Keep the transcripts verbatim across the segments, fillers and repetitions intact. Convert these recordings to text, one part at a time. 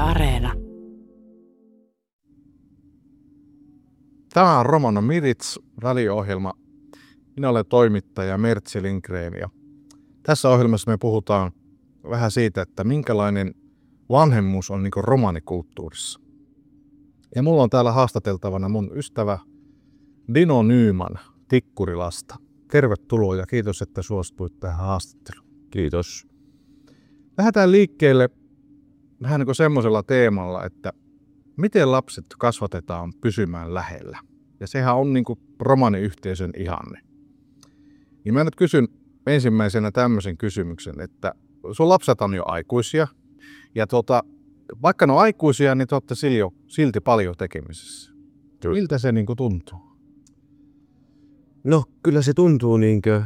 Areena. Tämä on Romano Mirits, radio-ohjelma. Minä olen toimittaja Mertsi Lindgren ja tässä ohjelmassa me puhutaan vähän siitä, että minkälainen vanhemmuus on niin kuin romanikulttuurissa. Ja mulla on täällä haastateltavana mun ystävä Dino Nyman Tikkurilasta. Tervetuloa ja kiitos, että suostuit tähän haastatteluun. Kiitos. Lähdetään liikkeelle vähän niin kuin semmoisella teemalla, että miten lapset kasvatetaan pysymään lähellä. Ja sehän on niin kuin romaniyhteisön ihanne. Ja mä nyt kysyn ensimmäisenä tämmöisen kysymyksen, että sun lapset on jo aikuisia. Ja tuota, vaikka ne on aikuisia, niin te olette silti paljon tekemisissä. Miltä se niin kuin tuntuu? No kyllä se tuntuu niinkö...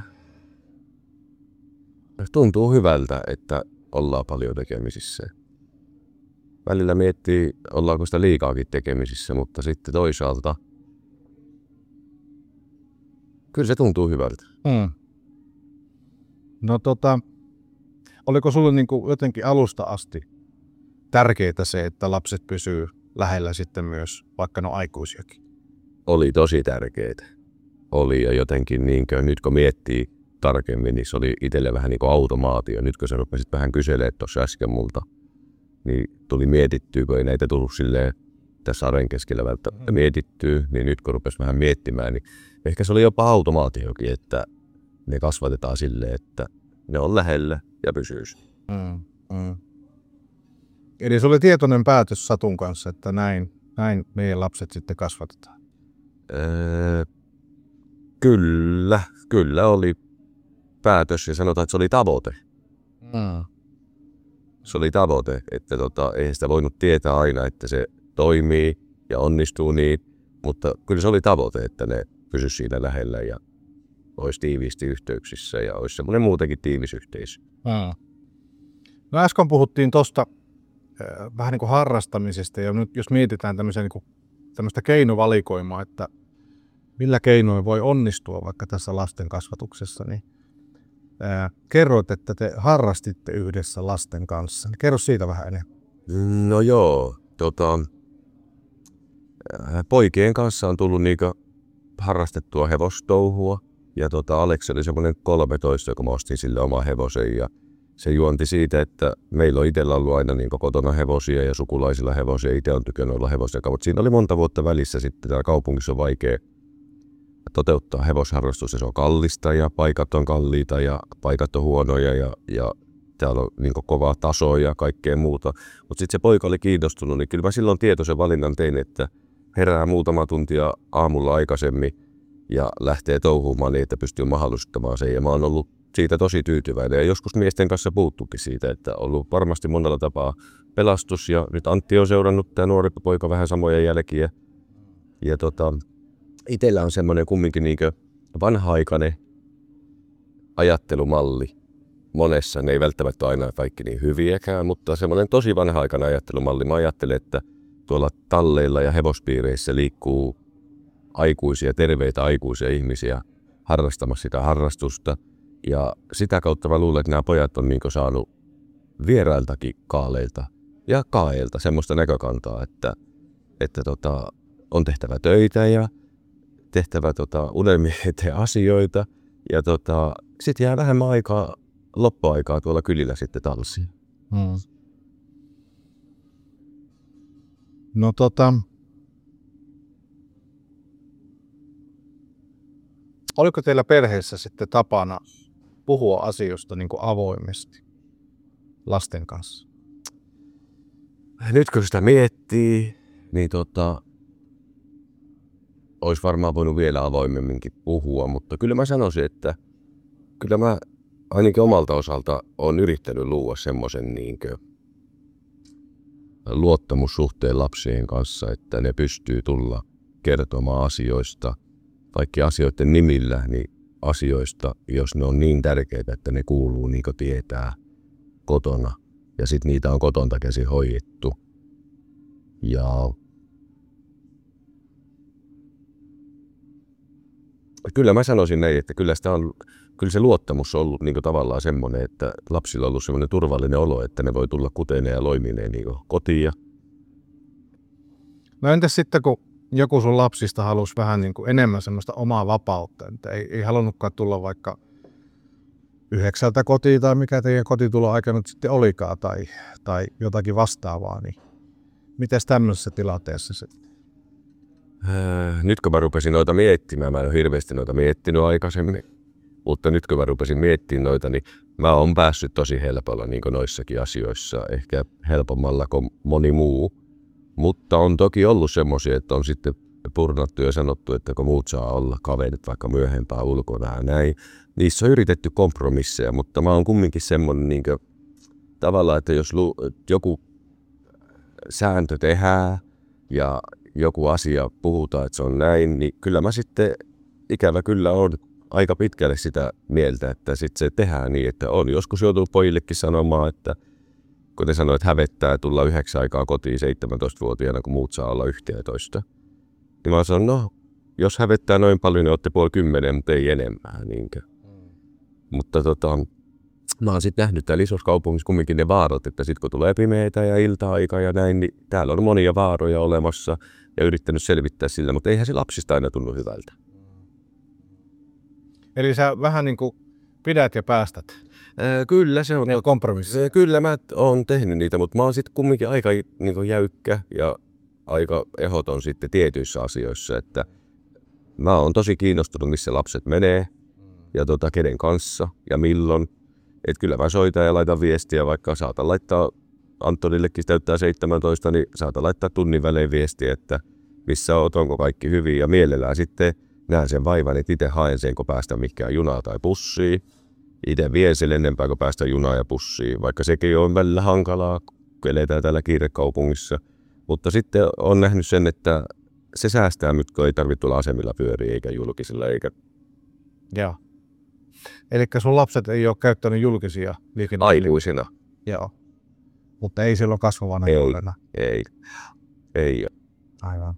Tuntuu hyvältä, että ollaan paljon tekemisissä. Välillä miettii, ollaanko sitä liikaakin tekemisissä, mutta sitten toisaalta... Kyllä se tuntuu hyvältä. Hmm. No tota, oliko sulle niin kuin jotenkin alusta asti tärkeää se, että lapset pysyy lähellä sitten myös, vaikka ne on aikuisiakin? Oli tosi tärkeää. Oli ja jotenkin niinkö, nyt kun miettii tarkemmin, niin se oli itselle vähän niin kuin automaatio. Nyt kun sä rupesit vähän kyselemään tuossa äsken multa, niin tuli mietittyä, kun ei näitä tullut silleen tässä arjen keskellä välttämättä mietittyä, niin nyt kun rupesi vähän miettimään, niin ehkä se oli jopa automaatiokin, että ne kasvatetaan silleen, että ne on lähellä ja pysyisi. Mm, mm. Eli se oli tietoinen päätös Satun kanssa, että näin, näin meidän lapset sitten kasvatetaan. Öö, kyllä, kyllä oli päätös ja sanotaan, että se oli tavoite. Mm. Se oli tavoite, että tota, eihän sitä voinut tietää aina, että se toimii ja onnistuu niin, mutta kyllä se oli tavoite, että ne pysyisi siinä lähellä ja olisi tiiviisti yhteyksissä ja olisi semmoinen muutenkin tiivis yhteisö. Mm. No äsken puhuttiin tuosta äh, vähän niin kuin harrastamisesta ja nyt jos mietitään tämmöistä, niin kuin, tämmöistä keinovalikoimaa, että millä keinoin voi onnistua vaikka tässä lasten kasvatuksessa, niin äh, kerroit, että te harrastitte yhdessä lasten kanssa. Kerro siitä vähän enemmän. No joo, tota, poikien kanssa on tullut niinku harrastettua hevostouhua. Ja tota, Aleksi oli semmoinen kolmetoista, kun mä ostin sille oman hevosen. Ja se juonti siitä, että meillä on itsellä ollut aina niin kotona hevosia ja sukulaisilla hevosia. Itse on tykännyt olla hevosia, mutta siinä oli monta vuotta välissä sitten. Täällä kaupungissa on vaikea toteuttaa hevosharrastus ja se on kallista ja paikat on kalliita ja paikat on huonoja ja, ja täällä on niin kova taso ja kaikkea muuta. Mutta sitten se poika oli kiinnostunut, niin kyllä mä silloin tietoisen valinnan tein, että herää muutama tuntia aamulla aikaisemmin ja lähtee touhumaan niin, että pystyy mahdollistamaan sen. Ja mä oon ollut siitä tosi tyytyväinen ja joskus miesten kanssa puuttukin siitä, että on ollut varmasti monella tapaa pelastus. Ja nyt Antti on seurannut tämä nuori poika vähän samoja jälkiä. Ja tota, itsellä on semmoinen kumminkin niinkö vanha-aikainen ajattelumalli. Monessa ne ei välttämättä aina kaikki niin hyviäkään, mutta semmoinen tosi vanha-aikainen ajattelumalli. Mä ajattelen, että tuolla talleilla ja hevospiireissä liikkuu aikuisia, terveitä aikuisia ihmisiä harrastamassa sitä harrastusta. Ja sitä kautta mä luulen, että nämä pojat on niin saanut vierailtakin kaaleilta ja kaaeilta semmoista näkökantaa, että, että tota, on tehtävä töitä ja tehtävä tota, unelmien eteen asioita. Ja tota, sitten jää vähemmän aikaa, loppuaikaa tuolla kylillä sitten talsiin. Hmm. No tota... Oliko teillä perheessä sitten tapana puhua asioista niin kuin avoimesti lasten kanssa? Nyt kun sitä miettii, niin tota, olisi varmaan voinut vielä avoimemminkin puhua, mutta kyllä mä sanoisin, että kyllä mä ainakin omalta osalta olen yrittänyt luoda semmoisen niinkö luottamussuhteen lapsien kanssa, että ne pystyy tulla kertomaan asioista, kaikki asioiden nimillä, niin asioista, jos ne on niin tärkeitä, että ne kuuluu niin kuin tietää kotona. Ja sitten niitä on kotonta käsin hoidettu. Ja kyllä mä sanoisin näin, että kyllä, sitä on, kyllä se luottamus on ollut niin kuin tavallaan semmoinen, että lapsilla on ollut semmoinen turvallinen olo, että ne voi tulla kuteneen ja loimineen niin kuin kotiin ja No entäs sitten, kun joku sun lapsista halusi vähän niin kuin enemmän semmoista omaa vapautta, että ei, ei halunnutkaan tulla vaikka yhdeksältä kotiin tai mikä teidän kotituloaika nyt sitten olikaan tai, tai jotakin vastaavaa, niin mites tämmöisessä tilanteessa se? Äh, nyt kun mä rupesin noita miettimään, mä en ole hirveästi noita miettinyt aikaisemmin, mutta nyt kun mä rupesin miettimään noita, niin mä oon päässyt tosi helpolla niin kuin noissakin asioissa, ehkä helpommalla kuin moni muu. Mutta on toki ollut semmoisia, että on sitten purnattu ja sanottu, että kun muut saa olla kaverit vaikka myöhempää ulkona ja näin. Niissä on yritetty kompromisseja, mutta mä oon kumminkin semmoinen niin kuin, tavallaan, että jos lu, joku sääntö tehdään ja joku asia puhutaan, että se on näin, niin kyllä mä sitten ikävä kyllä on aika pitkälle sitä mieltä, että sitten se tehdään niin, että on. Joskus joutuu pojillekin sanomaan, että kun ne sanoo, että hävettää tulla yhdeksän aikaa kotiin seitsemäntoistavuotiaana, kun muut saa olla yhteentoista. Niin mä sanon, no, jos hävettää noin paljon, niin olette puoli kymmenen, mutta ei enemmän. Niinkö. Mm. Mutta tota, mä oon sitten nähnyt täällä isossa kaupungissa kumminkin ne vaarat, että sit kun tulee pimeitä ja ilta-aika ja näin, niin täällä on monia vaaroja olemassa ja yrittänyt selvittää sillä, mutta eihän se lapsista aina tunnu hyvältä. Eli sä vähän niin kuin pidät ja päästät. Ää, kyllä se on. Ne on kompromisseja. Kyllä mä oon tehnyt niitä, mutta mä oon sitten kumminkin aika niin kuin jäykkä ja aika ehdoton sitten tietyissä asioissa, että mä oon tosi kiinnostunut, missä lapset menee ja tota, kenen kanssa ja milloin. Että kyllä mä soitan ja laitan viestiä, vaikka saatan laittaa, Antonillekin täyttää seitsemäntoista, niin saatan laittaa tunnin välein viestiä, että missä oot, onko kaikki hyvin ja mielellään sitten näen sen vaivan, että itse haen sen, kun päästään mikään junaa tai bussiin. Itse vien sen ennempää, kun päästään junaa ja bussiin, vaikka sekin on välillä hankalaa, kun eletään täällä kiirekaupungissa. Mutta sitten on nähnyt sen, että se säästää nyt, kun ei tarvitse tulla asemilla pyöriä eikä julkisilla. Eikä... Joo. Eli sun lapset ei ole käyttänyt julkisia liikennevälineitä? Aikuisina. Joo. Mutta ei silloin kasvavana jollena? Ei. Ei. Aivan.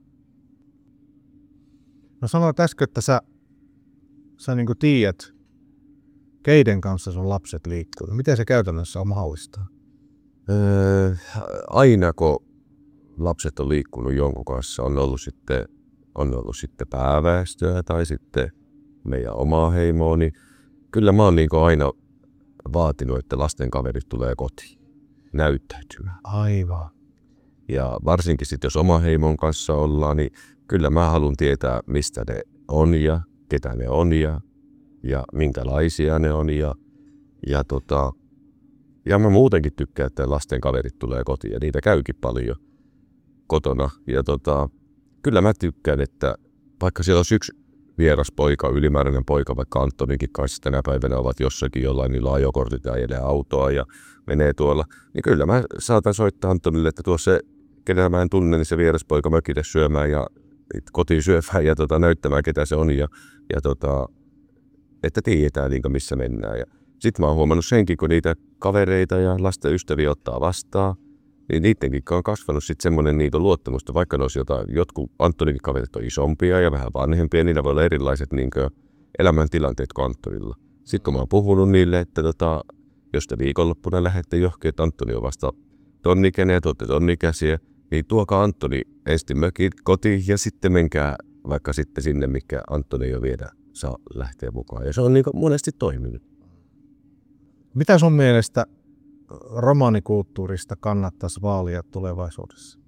No sanoit äsken, että sä, sä niin kuin tiedät, keiden kanssa sun lapset liikkuu. Miten se käytännössä on mahdollista? Öö, aina kun lapset on liikkunut jonkun kanssa, on ollut sitten, on ollut sitten pääväestöä tai sitten meidän omaa heimoa, niin kyllä mä oon niin kuin aina vaatinut, että lasten kaverit tulee kotiin näyttäytymään. Aivan. Ja varsinkin sitten, jos oma heimon kanssa ollaan, niin kyllä mä haluan tietää, mistä ne on ja ketä ne on ja, ja minkälaisia ne on. Ja, ja, tota, ja mä muutenkin tykkään, että lasten kaverit tulee kotiin ja niitä käykin paljon kotona. Ja tota, kyllä mä tykkään, että vaikka siellä on yksi vieras poika, ylimääräinen poika, vaikka Antonikin kanssa tänä päivänä ovat jossakin jollain, niillä ajokortit ja ajelee autoa ja menee tuolla, niin kyllä mä saatan soittaa Antonille, että tuossa ketä mä en tunne, niin se vieras poika mökille syömään ja kotiin syömään ja tota, näyttämään, ketä se on ja, ja tota, että tiedetään niin missä mennään. Sitten mä oon huomannut senkin, kun niitä kavereita ja lasten ystäviä ottaa vastaan, niin niidenkin on kasvanut sitten semmoinen niin luottamusta, vaikka ne olisi jotain, jotkut Antonikin kaverit on isompia ja vähän vanhempia, niillä voi olla erilaiset niin elämäntilanteet kuin Antonilla. Sitten kun mä oon puhunut niille, että tota, jos te viikonloppuna lähdette johonkin, että Antoni on vasta tonnikäinen ja tuotte tonnikäsiä, niin tuokaa Antoni ensin mökin kotiin ja sitten menkää vaikka sitten sinne, mikä Antoni jo vielä saa lähteä mukaan. Ja se on niin kuin monesti toiminut. Mitä sun mielestä romaanikulttuurista kannattaisi vaalia tulevaisuudessa?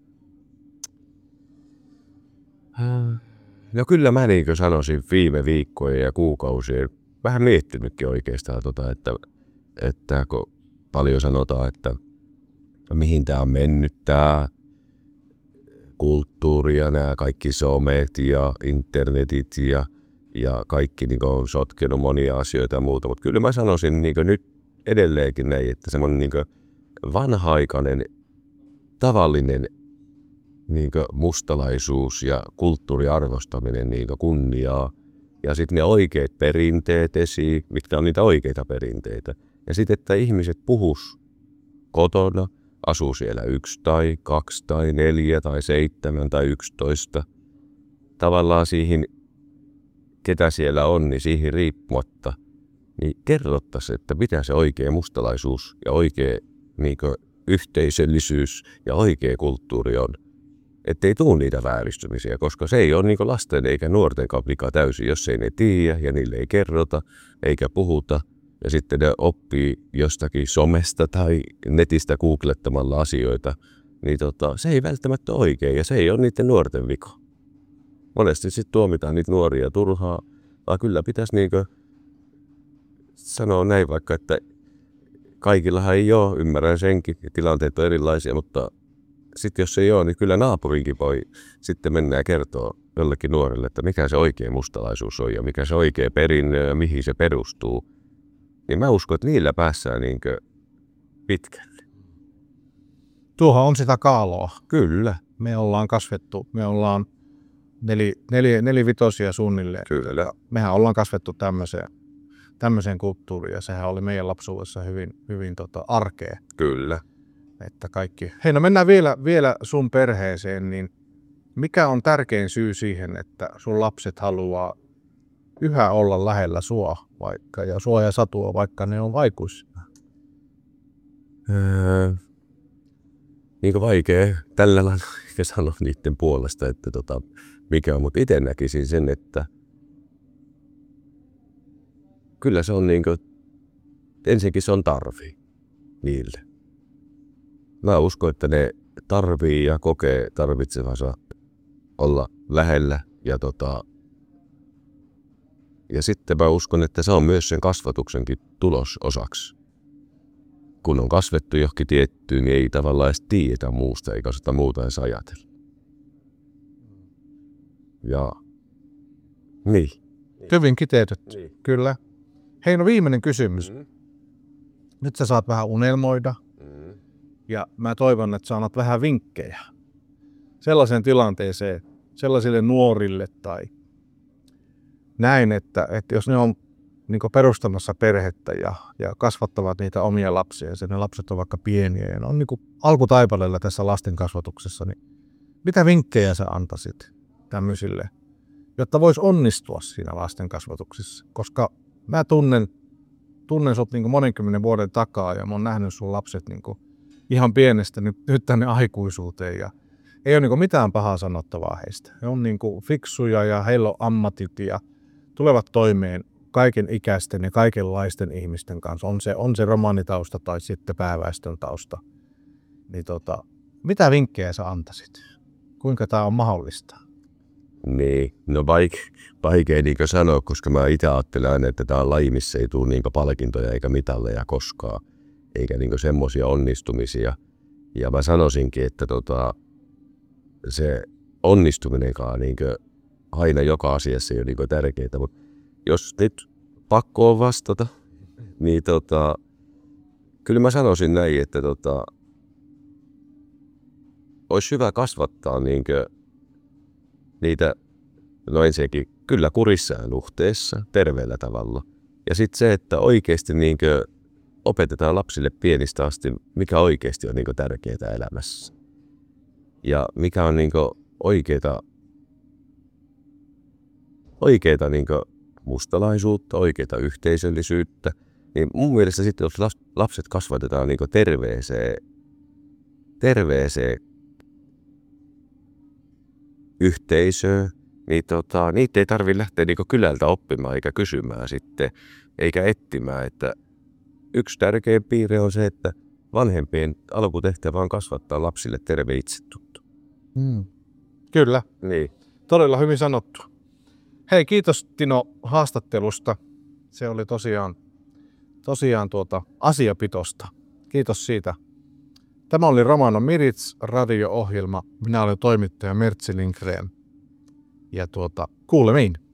No kyllä mä niin kuin sanoisin viime viikkojen ja kuukausien vähän miettinytkin oikeastaan, tota, että, että kun paljon sanotaan, että mihin tää on mennyt tää kulttuuri ja nämä kaikki somet ja internetit ja, ja kaikki niin on sotkenut monia asioita ja muuta, mutta kyllä mä sanoisin niin nyt edelleenkin näin, että semmoinen niin vanha-aikainen, tavallinen niin mustalaisuus ja kulttuuriarvostaminen niin kunniaa ja sitten ne oikeat perinteet esiin, mitkä on niitä oikeita perinteitä. Ja sitten, että ihmiset puhus kotona, asuu siellä yksi tai kaksi tai neljä tai seitsemän tai yksitoista. Tavallaan siihen, ketä siellä on, niin siihen riippumatta, niin kerrottaisiin, että mitä se oikea mustalaisuus ja oikea niin kuin, yhteisöllisyys ja oikea kulttuuri on. ettei tule niitä vääristymisiä, koska se ei ole niin lasten eikä nuorten vika täysin, jos ei ne tiedä ja niille ei kerrota eikä puhuta. Ja sitten ne oppii jostakin somesta tai netistä googlettamalla asioita, niin tota, se ei välttämättä ole oikein ja se ei ole niiden nuorten vika. Monesti sitten tuomitaan niitä nuoria turhaa, vaan kyllä pitäisi niinkö sanoa näin vaikka, että kaikillahan ei ole, ymmärrän senkin, tilanteet on erilaisia, mutta sitten jos ei ole, niin kyllä naapurinkin voi sitten mennä ja kertoa jollekin nuorelle, että mikä se oikea mustalaisuus on ja mikä se oikea perinne ja mihin se perustuu. Niin mä uskon, että niillä päässään niinkö pitkälle. Tuohan on sitä kaaloa. Kyllä. Me ollaan kasvettu, me ollaan neli, neli, nelivitosia suunnilleen. Kyllä. Mehän ollaan kasvettu tämmöiseen, tämmöiseen kulttuuriin ja sehän oli meidän lapsuudessa hyvin, hyvin tota arkea. Kyllä. Että kaikki. Hei, no mennään vielä, vielä sun perheeseen, niin mikä on tärkein syy siihen, että sun lapset haluaa yhä olla lähellä sua vaikka ja sua ja Satua, vaikka ne on aikuisia? Öö, niin kuin vaikea tällä lailla sanoa niiden puolesta, että tota, mikä on, mutta itse näkisin sen, että kyllä se on niin kuin, ensinnäkin se on tarvi niille. Mä uskon, että ne tarvii ja kokee tarvitsevansa olla lähellä ja tota, ja sitten mä uskon, että se on myös sen kasvatuksenkin tulos osaksi. Kun on kasvettu johonkin tiettyyn, niin ei tavallaan edes tiedetä muusta, eikä sitä muuta edes ajatella. Ja niin. Hyvin kiteytetty, Niin. kyllä. Hei, no viimeinen kysymys. Mm. Nyt sä saat vähän unelmoida Mm. ja mä toivon, että sä annat vähän vinkkejä sellaiseen tilanteeseen, sellaisille nuorille tai näin, että, että jos ne on niin kuin perustamassa perhettä ja, ja kasvattavat niitä omia lapsia ja ne lapset on vaikka pieniä ja ne on niin kuin alkutaipaleella tässä lasten kasvatuksessa, niin mitä vinkkejä sä antaisit tämmöisille, jotta vois onnistua siinä lasten kasvatuksessa? Koska mä tunnen, tunnen sut niin kuin monenkymmenen vuoden takaa ja mä oon nähnyt sun lapset niin kuin ihan pienestä nyt, nyt tänne aikuisuuteen ja ei ole niin kuin mitään pahaa sanottavaa heistä. He on niin kuin fiksuja ja heillä on ammatit ja tulevat toimeen kaiken ikäisten ja kaikenlaisten ihmisten kanssa. On se, on se romaanitausta tai sitten pääväestön tausta. Niin tota, mitä vinkkejä sä antaisit? Kuinka tämä on mahdollista? Niin, no vaikea, vaikea niin sanoa, koska mä itse ajattelen, että tämä on laji, missä ei tule niin palkintoja eikä mitalleja koskaan, eikä niin semmoisia onnistumisia. Ja mä sanoisinkin, että tota, se onnistuminenkaan niin aina joka asiassa ei ole niin tärkeää, mutta jos nyt pakko on vastata, niin tota, kyllä mä sanoisin näin, että tota, olisi hyvä kasvattaa niinkö niitä, no ensinnäkin kyllä kurissa ja nuhteessa, terveellä tavalla. Ja sitten se, että oikeasti niinkö opetetaan lapsille pienistä asti, mikä oikeasti on niinkö tärkeää elämässä. Ja mikä on niinkö oikeita, oikeita niinkö mustalaisuutta, oikeita yhteisöllisyyttä. Niin mun mielestä sitten, jos lapset kasvatetaan niinkö terveeseen, terveeseen yhteisöön, niin tota, niitä ei tarvitse lähteä niinku kylältä oppimaan eikä kysymään sitten, eikä etsimään. Että yksi tärkein piirre on se, että vanhempien alkutehtävä on kasvattaa lapsille terve itsetunto. Hmm. Kyllä. Niin. Todella hyvin sanottu. Hei, kiitos Tino haastattelusta. Se oli tosiaan, tosiaan tuota asiapitosta. Kiitos siitä. Tämä oli Romano Mirits radio-ohjelma. Minä olen toimittaja Mertsi Lindgren. Ja tuota, kuulemiin.